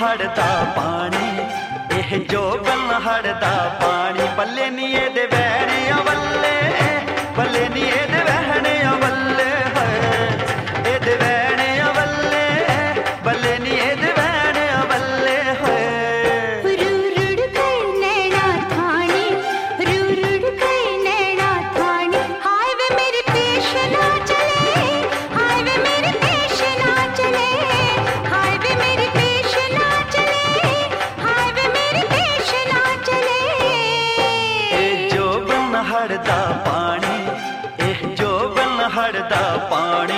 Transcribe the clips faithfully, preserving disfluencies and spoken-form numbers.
हड़दा पानी एह जोबन हड़दा पानी पल्ले नी एदे वैणे अवल्ले पल्ले नी एदे वैणे अवल्ले एदे वैणे अवल्ले पल्ले नी एदे वैणे अवल्ले रुरुड़ गए नैना थानी रुरुड़ गए नैना थानी हाय वे मेरे पेश ना चले हाय वे मेरे पेश ना चले हाय वे मेरे पेश ना चले हाय वे मेरे पेश ना चले ए जोबन हड़दा पानी एह जोबन हड़दा पानी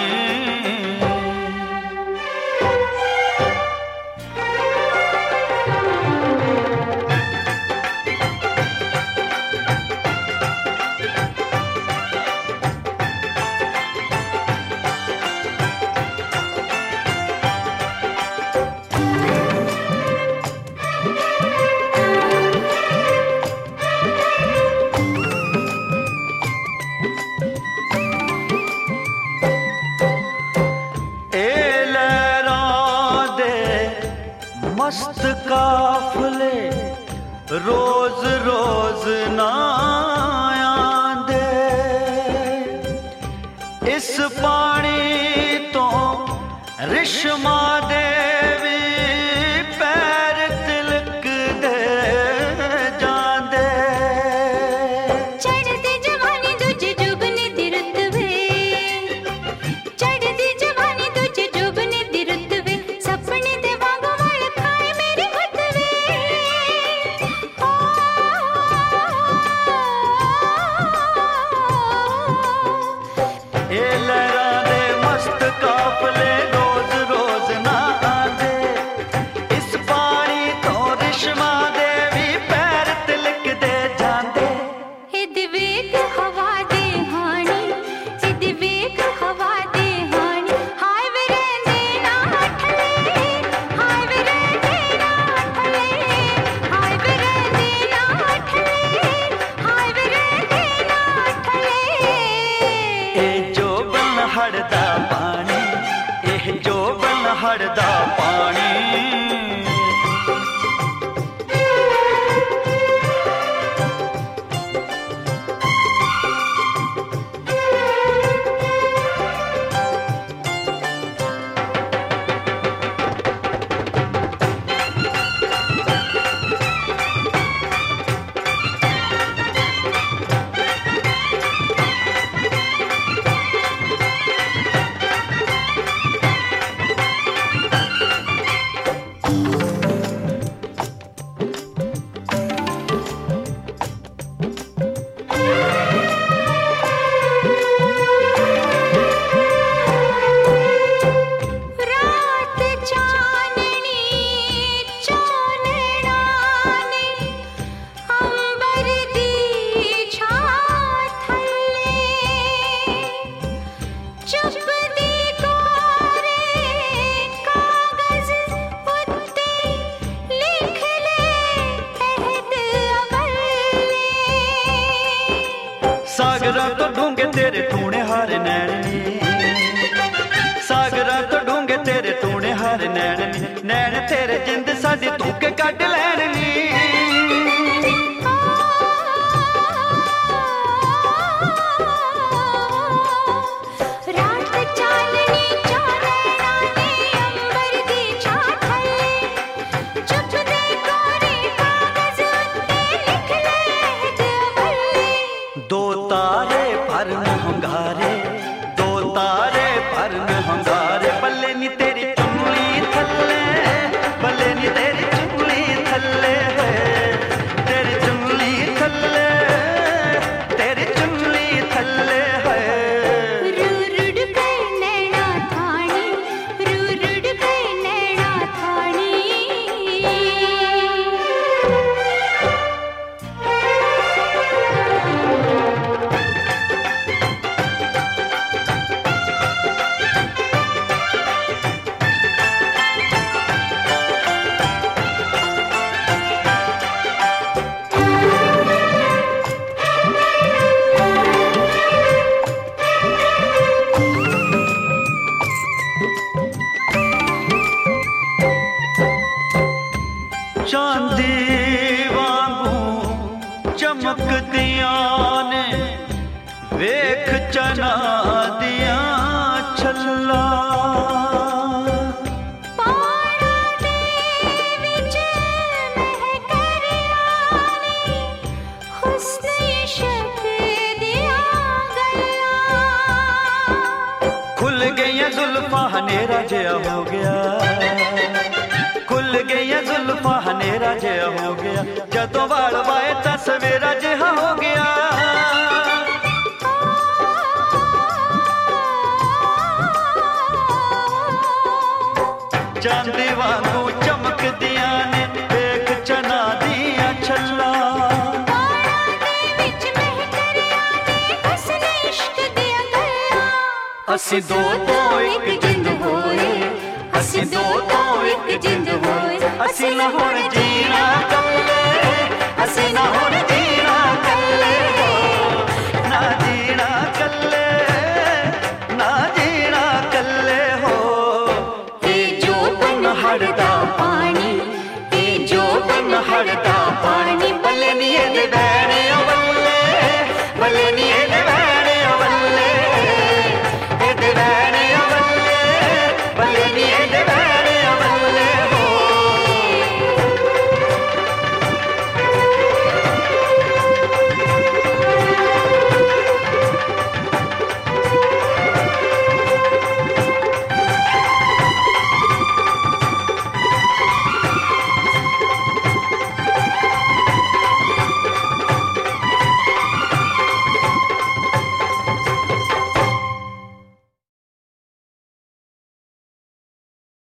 मस्त काफले रोज रोज ना आंदे इस पानी तो रिश्मा देवी पैर तिलक दे जांदे चढ़दी जवानी तुझे जुबनी दिरत वे चढ़दी जवानी तुझे जुबनी दिरत वे सपने दे वांगू वाल खाए मेरी गुत वे ए लहरा दे मस्त काफले रोज रोज ना आंदे इस पानी तो रिश्मा देवी पैर तिलक दे जांदे ए दिवेक हवा दे हानी ए दिवेक हवा दे हानी हाय वे रहंदे ना ठले हाय वे रहंदे ना ठले हाय वे रहंदे ना ठले हाय वे रहंदे ना ठले ए जोबन हड़दा पानी एह जोबन हड़दा पानी रात चाननी चानना ने अंबर दी छात थल्ले चुप दी कोरे कागज उत्ते लिख ले अहद अवल्ले सागरा तो ढूंगे तेरे टूणे हार नैन नी सागरा तो ढूंगे तेरे टूणे हार नैन नी नैन तेरे जिंद साडी तूके कट लैन नी रात चाननी चानना ने अंबर दी छात थल्ले चुप दे कोरे कागज उत्ते लिख ले अहद अवल्ले दो तारे पर में हंगारे दो तारे पर में हंगारे बल्ले नी तेरी चुंगली थल्ले बल्ले नी तेरी चुंगली थल्ले चमकदियां ने वेख चना दिया छल्ला खुल गई जुल्फा हनेरा जया हो गया, खुल गई जुल्फा हनेरा जया हो गया, जदों वाल वाए तां सवेरा जिहा हो गया। चांदी वांगू चमकदियां ने वेख चना दिया छल्ला असी दो तो एक जिंद होए, असी दो तो एक जिंद होए, असी ना हुण जीना कल्ले, असी ना हुण जीना कल्ले हो, ना जीना कल्ले, ना जीना कल्ले हो। ए जो बन हड़दा पानी, ए जो बन हड़दा पानी, बल्ले नी ए दे